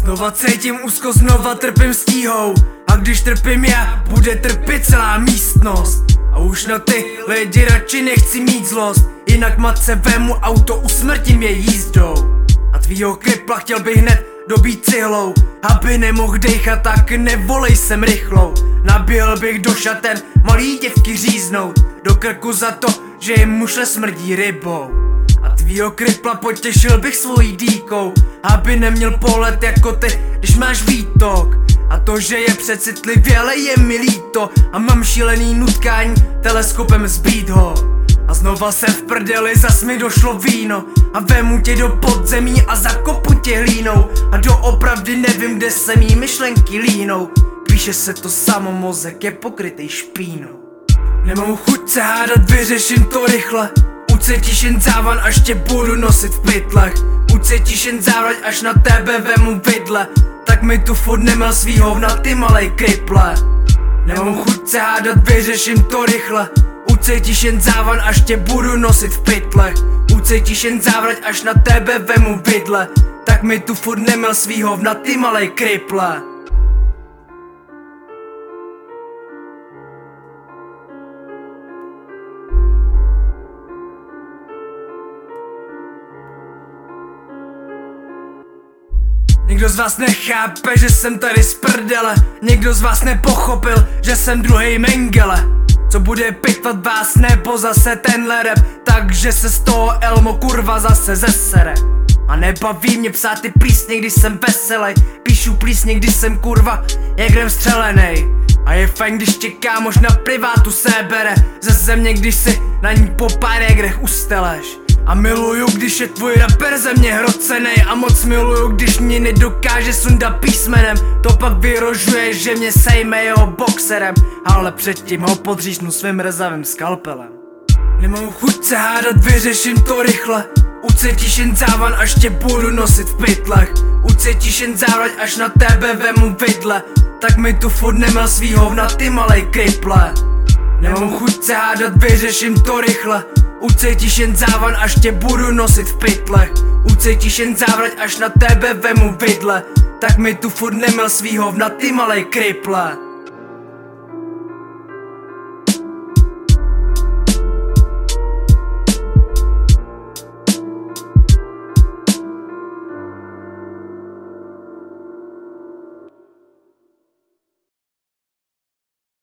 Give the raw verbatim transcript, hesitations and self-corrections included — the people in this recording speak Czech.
Znova cítím úzko, znova trpím stíhou. A když trpím já, bude trpět celá místnost. A už na ty lidi radši nechci mít zlost, jinak matce vemu auto, usmrtím je jízdou. A tvýho kripla chtěl bych hned dobít cihlou, aby nemohl dejchat, tak nevolej sem rychlou. Naběhl bych do šaten, malý děvky říznout do krku za to, že jim mušle smrdí rybou. A tvýho kripla potěšil bych svojí dýkou, aby neměl pohled jako ty, když máš výtok. A to, že je přecitlivě, ale je mi líto. A mám šílený nutkání teleskopem zbít ho. A znova se v prdeli, zas mi došlo víno. A vemu tě do podzemí a zakopu tě hlínou. A doopravdy nevím, kde se mý myšlenky línou. Píše se to samo, mozek je pokrytej špínou. Nemám chuť se hádat, vyřeším to rychle. Ucítíš jen závan, až tě budu nosit v pytlech. Ucítíš jen závrať, až na tebe vemu vidle. Tak mi tu furt nemel svý hovna, ty malej kriple. Nemám chuť se hádat, vyřeším to rychle. Ucítíš jen závan, až tě budu nosit v pytlech. Ucítíš jen závrať, až na tebe vemu vidle. Tak mi tu furt nemel svý hovna, ty malej kriple. Někdo z vás nechápe, že jsem tady z prdele. Někdo z vás nepochopil, že jsem druhej Mengele. Co bude pitvat vás nebo zase tenhle rap, takže se z toho Elmo kurva zase zesere. A nebaví mě psát ty plísně, když jsem veselej. Píšu plísně, když jsem kurva jak jdem střelenej. A je fajn, když tě kámoš na privátu sebere ze země, když si na ní po pár jegrech usteleš. A miluju, když je tvůj rapper ze mě hrocenej. A moc miluju, když mě nedokáže sundat písmenem. To pak vyrožuje, že mě sejme jeho boxerem, ale předtím ho podříznu svým rezavým skalpelem. Nemám chuť se hádat, vyřeším to rychle. Ucítíš jen závan, až tě budu nosit v pytlech. Ucítíš jen závrať, až na tebe vemu vidle. Tak mi tu furt nemel svý hovna, ty malej kriple. Nemám chuť se hádat, vyřeším to rychle. Ucítíš jen závan, až tě budu nosit v pytlech. Ucítíš jen závrať, až na tebe vemu vidle. Tak mi tu furt nemel svý hovna, ty malej kriple.